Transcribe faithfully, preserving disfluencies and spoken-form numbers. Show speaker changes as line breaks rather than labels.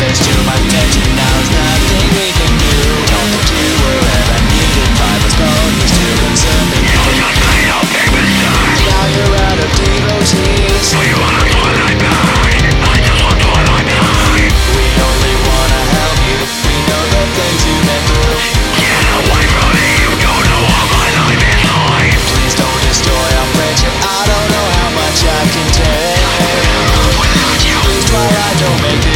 face to my attention. Now there's nothing we can do. Told that you were ever needed. Five was gold used to concern me.
You just made a big mistake.
Now you're out of devotees.
So you wanna twilight night? I just want twilight night.
We only wanna help you. We know the things you've been through.
Get away from me, you don't know what my life is like.
Please don't destroy our friendship. I don't know how much I can take.
Without you,
Please, Twilight, don't make this